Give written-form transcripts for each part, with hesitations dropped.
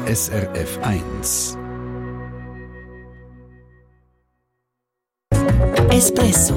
SRF 1. Espresso.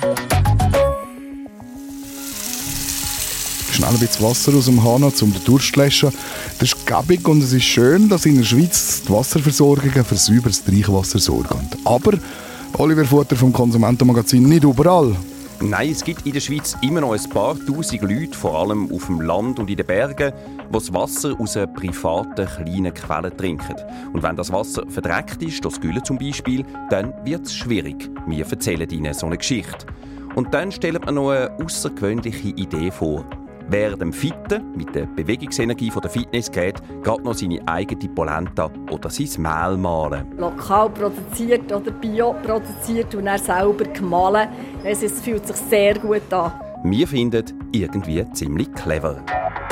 Schnell ein bisschen Wasser aus dem Hahn, um den Durst zu löschen. Das ist gäbig und es ist schön, dass in der Schweiz die Wasserversorgungen für sauberes Trinkwasser sorgen. Aber, Oliver Futter vom Konsumentenmagazin, nicht überall. Nein, es gibt in der Schweiz immer noch ein paar tausend Leute, vor allem auf dem Land und in den Bergen, die das Wasser aus einer privaten kleinen Quelle trinken. Und wenn das Wasser verdreckt ist, das Gülle zum Beispiel, dann wird es schwierig. Wir erzählen Ihnen so eine Geschichte. Und dann stellt man noch eine außergewöhnliche Idee vor. Wer dem Fitten mit der Bewegungsenergie der Fitnessgeräte gerade noch seine eigene Polenta oder sein Mehl mahlen. Lokal produziert oder bio produziert und dann selber gemahlen. Es fühlt sich sehr gut an. Wir finden irgendwie ziemlich clever.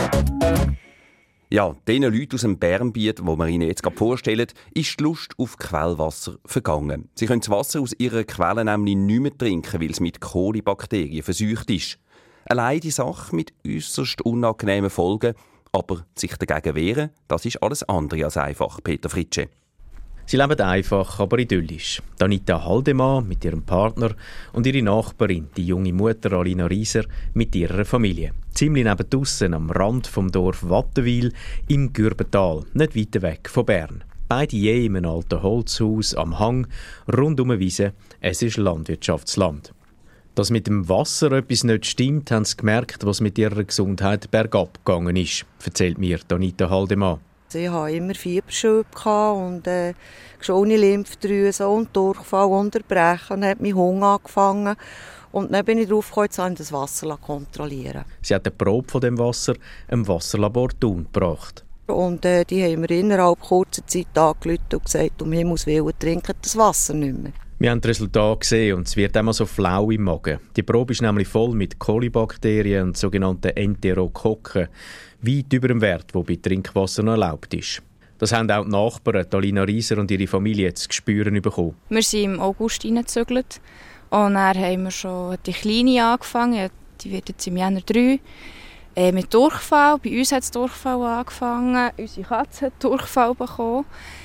Ja, den Leuten aus dem Bernbiet, die wir Ihnen jetzt gerade vorstellen, ist die Lust auf Quellwasser vergangen. Sie können das Wasser aus ihrer Quelle nämlich nicht mehr trinken, weil es mit Kolibakterien verseucht ist. Allein die Sache mit äusserst unangenehmen Folgen, aber sich dagegen wehren, das ist alles andere als einfach, Peter Fritsche. Sie leben einfach, aber idyllisch. Anita Haldemann mit ihrem Partner und ihre Nachbarin, die junge Mutter Alina Rieser, mit ihrer Familie. Ziemlich neben draussen am Rand vom Dorf Wattenwil im Gürbental, nicht weit weg von Bern. Beide je in einem alten Holzhaus am Hang, rund um eine Wiese. Es ist Landwirtschaftsland. Dass mit dem Wasser etwas nicht stimmt, haben sie gemerkt, was mit ihrer Gesundheit bergab gegangen ist, erzählt mir Anita Haldemann. Ich hatte immer Fieberschübe und geschwollene Lymphdrüsen und Durchfall und Erbrechen. Und dann hat mein Hunger angefangen. Und dann bin ich darauf gekommen, jetzt das Wasser kontrollieren. Sie hat eine Probe von dem Wasser im Wasserlabor Thun gebracht. Und die haben mir innerhalb kurzer Zeit angerufen und gesagt, um Himmels Willen, trinken das Wasser nicht mehr. Wir haben das Resultat gesehen und es wird immer so flau im Magen. Die Probe ist nämlich voll mit Kolibakterien und sogenannten Enterokokken, weit über dem Wert, der bei Trinkwasser noch erlaubt ist. Das haben auch die Nachbarn, Alina Rieser und ihre Familie, jetzt zu spüren bekommen. Wir sind im August reingezügelt und dann haben wir schon die Kleine angefangen, die wird jetzt im Jänner 3. Mit Durchfall, bei uns hat es Durchfall angefangen, unsere Katze hat Durchfall bekommen.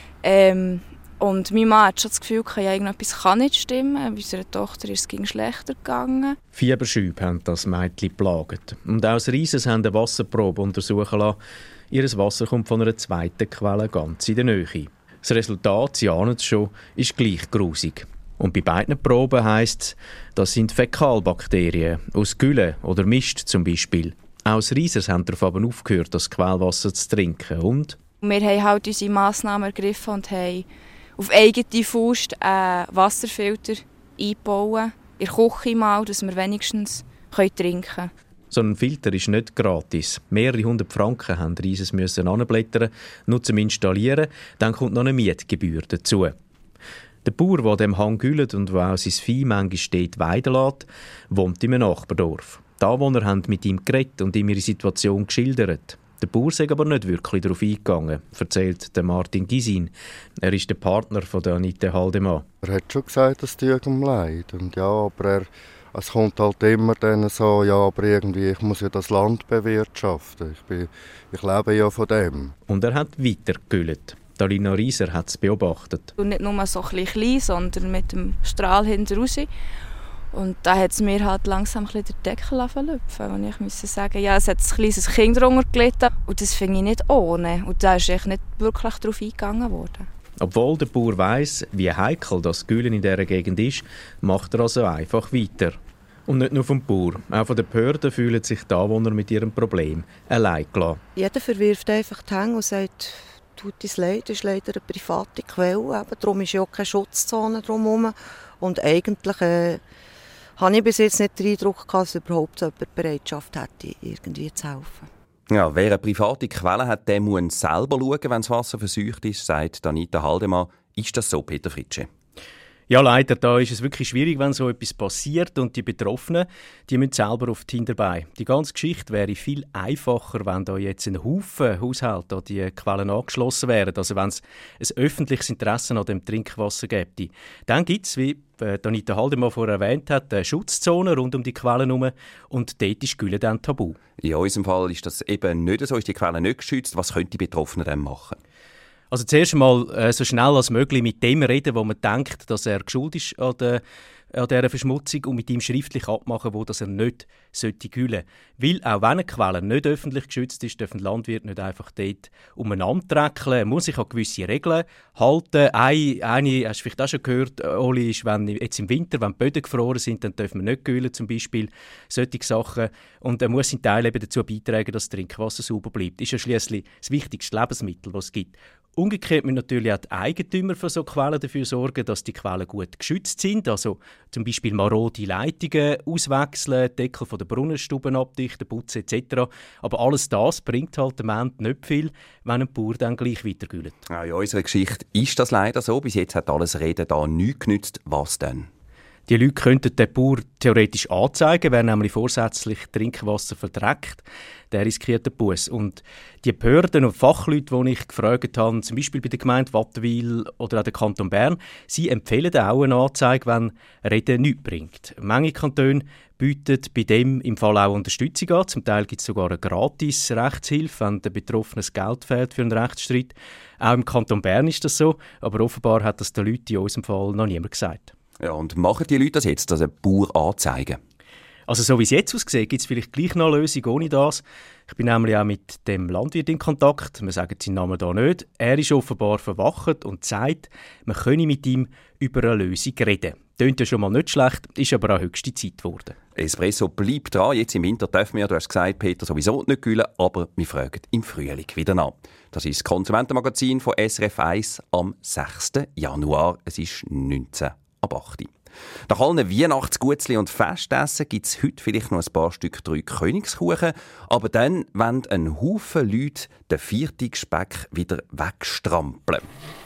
Und mein Mann hat schon das Gefühl, irgendetwas kann nicht stimmen. Bei unserer Tochter ist es schlechter gegangen. Fieberschübe haben das Mädchen geplagt. Und auch das Rieses haben eine Wasserprobe untersuchen lassen. Ihr Wasser kommt von einer zweiten Quelle ganz in der Nähe. Das Resultat, Sie ahnen es schon, ist gleich grusig. Und bei beiden Proben heisst es, das sind Fäkalbakterien, aus Gülle oder Mist zum Beispiel. Auch das Rieses haben darauf aber aufgehört, das Quellwasser zu trinken. Und? Wir haben halt unsere Massnahmen ergriffen und haben auf eigene Faust einen Wasserfilter einbauen, in der Küche mal, dass wir wenigstens trinken können. So ein Filter ist nicht gratis. Mehrere 100 Franken haben Rieses müssen anblättern, nur zum Installieren. Dann kommt noch eine Mietgebühr dazu. Der Bauer, der dem Hang güllet und der auch sein Vieh manchmal dort weiden lässt, wohnt in einem Nachbardorf. Die Anwohner haben mit ihm geredet und ihm ihre Situation geschildert. Der Bauer sei aber nicht wirklich darauf eingegangen, erzählt der Martin Gisin. Er ist der Partner von Anita Haldemann. Er hat schon gesagt, dass die ihm leid. Und ja, aber es kommt halt immer dann so, ja, aber irgendwie, ich muss ja das Land bewirtschaften. Ich lebe ja von dem. Und er hat weiter gegüllt. Alina Rieser hat es beobachtet. Und nicht nur so ein klein, sondern mit dem Strahl hinten raus. Und da hat es mir halt langsam den Deckel lüpfen. Und ich musste sagen, ja, es hat ein kleines Kind darunter gelitten. Und das finde ich nicht ohne. Und da ist echt nicht wirklich darauf eingegangen worden. Obwohl der Bauer weiss, wie heikel das Gülen in dieser Gegend ist, macht er also einfach weiter. Und nicht nur vom Bauer, auch von den Behörden fühlen sich die Anwohner mit ihrem Problem allein gelassen. Jeder verwirft einfach die Hände und sagt, tut es leid, das ist leider eine private Quelle. Eben, darum ist ja auch keine Schutzzone drumherum. Und eigentlich habe ich bis jetzt nicht den Eindruck gehabt, dass überhaupt so jemand Bereitschaft hätte, irgendwie zu helfen. Ja, wer eine private Quelle hat, der muss selber schauen, wenn das Wasser verseucht ist, sagt Anita Haldemann. Ist das so, Peter Fritsche? Ja, leider, da ist es wirklich schwierig, wenn so etwas passiert und die Betroffenen, die müssen selber auf die Hinterbeine. Die ganze Geschichte wäre viel einfacher, wenn da jetzt ein Haufen Haushalte an die Quellen angeschlossen wären, also wenn es ein öffentliches Interesse an dem Trinkwasser gäbe. Dann gibt es, wie Anita Haldemann vorher erwähnt hat, eine Schutzzone rund um die Quellen herum und dort ist Gülle dann tabu. In unserem Fall ist das eben nicht so, ist die Quelle nicht geschützt. Was können die Betroffenen dann machen? Also zuerst einmal so schnell als möglich mit dem reden, wo man denkt, dass er schuld ist an dieser Verschmutzung und mit ihm schriftlich abmachen, wo das er nicht hüllen sollte. Weil auch wenn eine Quelle nicht öffentlich geschützt ist, dürfen Landwirte nicht einfach dort umeinander träckeln. Er muss sich an gewisse Regeln halten. Eine hast du vielleicht auch schon gehört, Oli, ist, wenn jetzt im Winter, wenn die Böden gefroren sind, dann dürfen wir nicht kühlen, zum Beispiel. Solche Sachen. Und er muss seinen Teil eben dazu beitragen, dass das Trinkwasser sauber bleibt. Das ist ja schliesslich das wichtigste Lebensmittel, das es gibt. Umgekehrt müssen natürlich auch die Eigentümer von so Quellen dafür sorgen, dass die Quellen gut geschützt sind. Also zum Beispiel marode Leitungen auswechseln, Deckel von der Brunnenstuben abdichten, putzen etc. Aber alles das bringt halt am Ende nicht viel, wenn ein Bauer dann gleich weitergüllt. Ja, in unserer Geschichte ist das leider so. Bis jetzt hat alles Reden da nichts genützt. Was denn? Die Leute könnten den Bauer theoretisch anzeigen, wer nämlich vorsätzlich Trinkwasser verdreckt. Der riskiert den Buss. Und die Behörden und Fachleute, die ich gefragt habe, zum Beispiel bei der Gemeinde Wattenwil oder auch der Kanton Bern, sie empfehlen auch eine Anzeige, wenn Reden nichts bringt. Manche Kantone bieten bei dem im Fall auch Unterstützung an. Zum Teil gibt es sogar eine gratis Rechtshilfe, wenn der Betroffene Geld fehlt für einen Rechtsstreit. Auch im Kanton Bern ist das so, aber offenbar hat das den Leuten in unserem Fall noch niemand gesagt. Ja, und machen die Leute das jetzt, dass ein Bauer anzeigen? Also so wie es jetzt aussieht, gibt es vielleicht gleich noch eine Lösung ohne das. Ich bin nämlich auch mit dem Landwirt in Kontakt. Wir sagen seinen Namen hier nicht. Er ist offenbar verwacht und sagt, man könne mit ihm über eine Lösung reden. Tönt ja schon mal nicht schlecht, ist aber auch höchste Zeit geworden. Espresso bleibt dran. Jetzt im Winter dürfen wir, du hast gesagt, Peter, sowieso nicht kühlen, aber wir fragen im Frühling wieder nach. Das ist das Konsumentenmagazin von SRF 1 am 6. Januar. Es ist 19 ab 8. Nach allen Weihnachtsgutzli und Festessen gibt es heute vielleicht noch ein paar Stück 3 Königskuchen, aber dann wollen ein Haufen Leute den 4. Speck wieder wegstrampeln.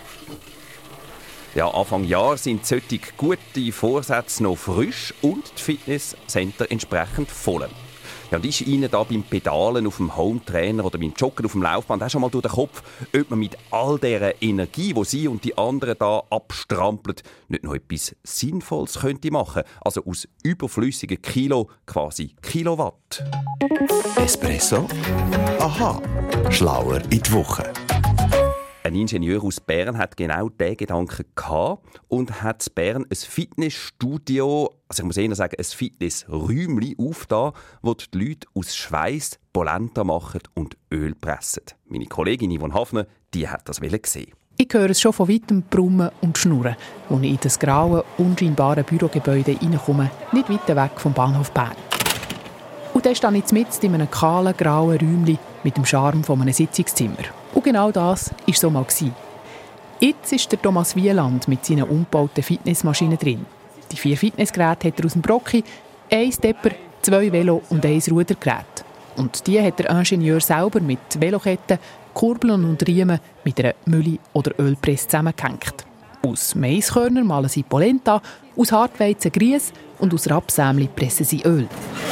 Ja, Anfang Jahr sind solche gute Vorsätze noch frisch und die Fitnesscenter entsprechend voll. Ja, und ist Ihnen da beim Pedalen auf dem Hometrainer oder beim Joggen auf dem Laufband auch schon mal durch den Kopf, ob man mit all dieser Energie, die Sie und die anderen da abstrampeln, nicht noch etwas Sinnvolles könnte machen? Also aus überflüssigen Kilo quasi Kilowatt. Espresso? Aha, schlauer in die Woche. Ein Ingenieur aus Bern hat genau diesen Gedanken gehabt und hat in Bern ein Fitnessstudio, also ich muss eher sagen, ein Fitnessräumchen aufgetan, wo die Leute aus Schweiss Polenta machen und Öl pressen. Meine Kollegin Yvonne Hafner, die hat das gesehen. Ich höre es schon von weitem brummen und schnurren, als ich in das graue, unscheinbare Bürogebäude reinkomme, nicht weit weg vom Bahnhof Bern. Und dann stehe ich mitten in einem kahlen, grauen Räumchen mit dem Charme von einem Sitzungszimmer. Und genau das war so mal. Jetzt ist der Thomas Wieland mit seinen umgebauten Fitnessmaschinen drin. Die 4 Fitnessgeräte hat er aus dem Brocki, 1 Stepper, 2 Velo und 1 Rudergerät. Und die hat der Ingenieur selber mit Veloketten, Kurbeln und Riemen mit einer Mühle oder Ölpresse zusammengehängt. Aus Maiskörner malen sie Polenta, aus Hartweizen Grieß und aus Rapsämli pressen sie Öl.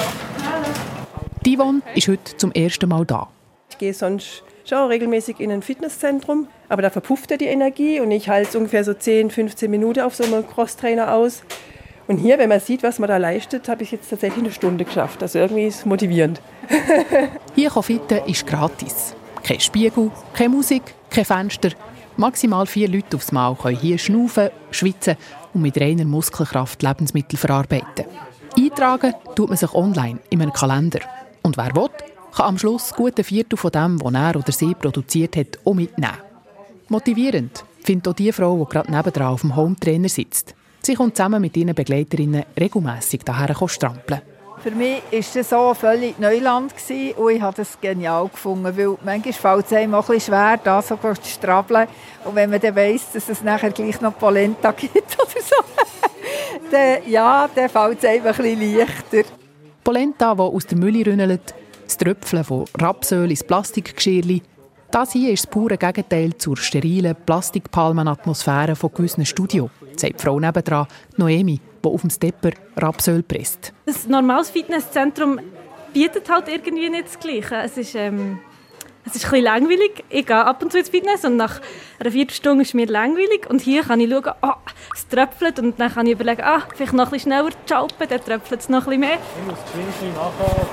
Yvonne ist heute zum ersten Mal da. Ich gehe sonst schon regelmäßig in ein Fitnesszentrum, aber da verpufft ja die Energie und ich halte ungefähr so 10-15 Minuten auf so einem Crosstrainer aus. Und hier, wenn man sieht, was man da leistet, habe ich jetzt tatsächlich eine Stunde geschafft. Also irgendwie ist es motivierend. Hier fitten ist gratis. Kein Spiegel, keine Musik, kein Fenster. Maximal 4 Leute aufs Mal können hier schnaufen, schwitzen und mit reiner Muskelkraft Lebensmittel verarbeiten. Eintragen tut man sich online in einem Kalender. Und wer will, kann am Schluss gut ein Viertel von dem, was er oder sie produziert hat, auch mitnehmen. Motivierend findet auch die Frau, die gerade nebendran auf dem Hometrainer sitzt. Sie kommt zusammen mit ihren Begleiterinnen regelmässig hierher strampeln. Für mich war das so völlig Neuland und ich habe das genial gefunden, weil manchmal fällt es einem auch ein bisschen schwer, da so zu strabbeln. Und wenn man dann weiss, dass es nachher gleich noch Polenta gibt oder so, dann fällt es einem ein bisschen leichter. Polenta, die aus der Mühle rünnelt, das Tröpfeln von Rapsöl ins Plastikgeschirrli. Das hier ist das pure Gegenteil zur sterilen Plastikpalmenatmosphäre von gewissen Studios, sagt die Frau nebendran, Noemi, die auf dem Stepper Rapsöl presst. Ein normales Fitnesszentrum bietet halt irgendwie nicht das Gleiche. Es ist ein bisschen langweilig. Ich gehe ab und zu ins Fitness und nach einer Viertelstunde ist mir langweilig. Und hier kann ich schauen, es tröpfelt. Und dann kann ich überlegen, vielleicht noch ein bisschen schneller schalten, dann tröpfelt es noch ein bisschen mehr. Ich muss geschwind nachher.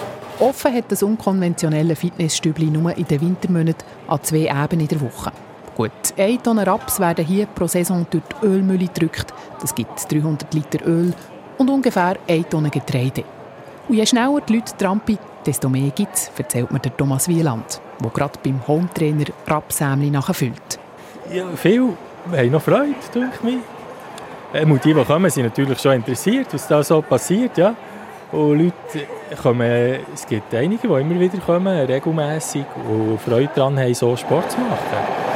Offen hat das unkonventionelle Fitnessstübli nur in den Wintermonaten an 2 Abenden in der Woche. Gut, 1 Tonne Raps werden hier pro Saison durch die Ölmühle gedrückt. Das gibt 300 Liter Öl und ungefähr 1 Tonne Getreide. Und je schneller die Leute trampen, desto mehr gibt es, erzählt mir der Thomas Wieland, der gerade beim Hometrainer Rapsämli nachfüllt. Ja, viele haben noch Freude, denke ich. Die kommen, sind natürlich schon interessiert, was da so passiert. Ja. Und Leute kommen, es gibt einige, die immer wieder kommen, regelmässig und Freude daran haben, so Sport zu machen.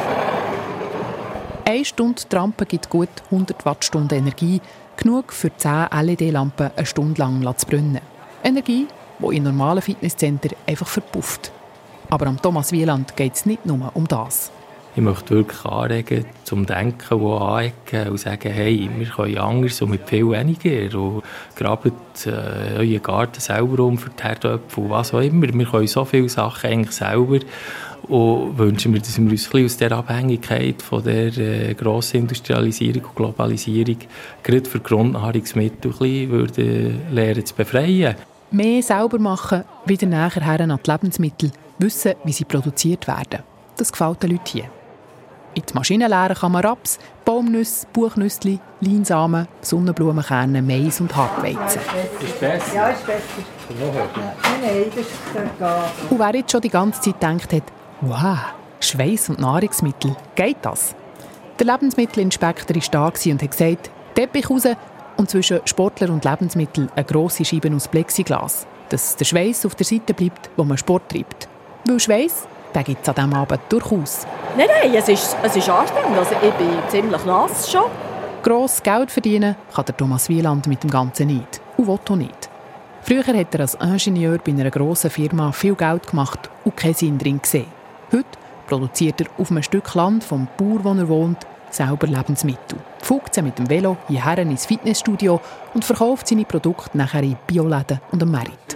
1 Stunde Trampen gibt gut 100 Wattstunden Energie, genug für 10 LED-Lampen eine Stunde lang zu brennen. Energie, die in normalen Fitnesscentern einfach verpufft. Aber am Thomas Wieland geht es nicht nur um das. Ich möchte wirklich anregen, zum Denken und anecken und sagen, hey, wir können anders und mit viel weniger. Und grabt euren Garten selber um für die Herdöpfel und was auch immer. Wir können so viele Sachen eigentlich selber. Und wünschen wir, dass wir uns aus dieser Abhängigkeit von der grossen Industrialisierung und Globalisierung gerade für Grundnahrungsmittel lernen zu befreien. Mehr selber machen, wieder näher her an die Lebensmittel, wissen, wie sie produziert werden. Das gefällt den Leuten hier. In die Maschine leeren kann man Raps, Baumnüsse, Buchnüsse, Leinsamen, Sonnenblumenkerne, Mais und Hartweizen. Ist besser? Ja, ist besser. Nein, das ist und wer jetzt schon die ganze Zeit gedacht hat, wow, Schweiß und Nahrungsmittel, geht das? Der Lebensmittelinspektor war da und hat gesagt, Teppich raus und zwischen Sportler und Lebensmittel eine grosse Scheibe aus Plexiglas, dass der Schweiß auf der Seite bleibt, wo man Sport treibt. Weil Schweiß, den gibt es an diesem Abend durchaus. Nein, es ist anstrengend. Also ich bin ziemlich nass schon. Gross Geld verdienen kann der Thomas Wieland mit dem Ganzen nicht. Und will auch nicht. Früher hat er als Ingenieur bei einer grossen Firma viel Geld gemacht und keinen Sinn drin gesehen. Heute produziert er auf einem Stück Land vom Bauer, wo er wohnt, selber Lebensmittel. Fugt sie mit dem Velo hierher ins Fitnessstudio und verkauft seine Produkte nachher in Bioläden und am Markt.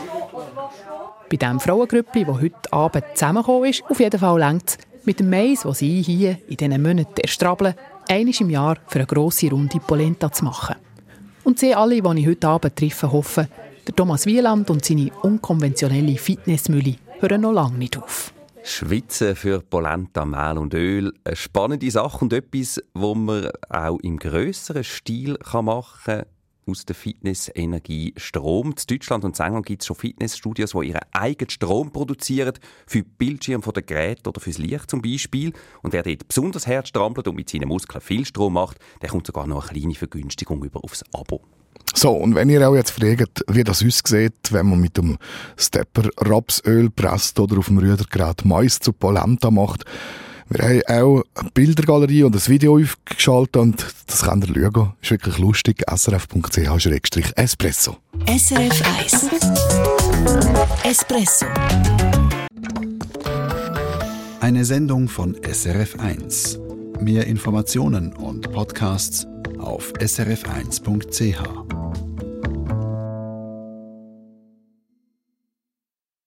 Bei diesem Frauengrüppli, das heute Abend zusammengekommen ist, auf jeden Fall reicht es, mit dem Mais, das sie hier in diesen Monaten erstrabeln, einmal im Jahr für eine grosse Runde Polenta zu machen. Und sie alle, die ich heute Abend treffe, hoffen, der Thomas Wieland und seine unkonventionelle Fitnessmühle hören noch lange nicht auf. Schwitzen für Polenta, Mehl und Öl. Eine spannende Sache und etwas, was man auch im grösseren Stil machen kann. Aus der Fitnessenergie Strom. In Deutschland und in England gibt es schon Fitnessstudios, die ihren eigenen Strom produzieren, für die Bildschirme der Geräte oder fürs Licht zum Beispiel. Und wer dort besonders hart strampelt und mit seinen Muskeln viel Strom macht, der kommt sogar noch eine kleine Vergünstigung über aufs Abo. So, und wenn ihr auch jetzt fragt, wie das aussieht, wenn man mit dem Stepper Rapsöl presst oder auf dem Rührgerät Mais zu Polenta macht, wir haben auch eine Bildergalerie und ein Video aufgeschaltet und das könnt ihr schauen. Ist wirklich lustig. srf.ch/espresso. SRF 1 Espresso. Eine Sendung von SRF 1. Mehr Informationen und Podcasts auf srf1.ch.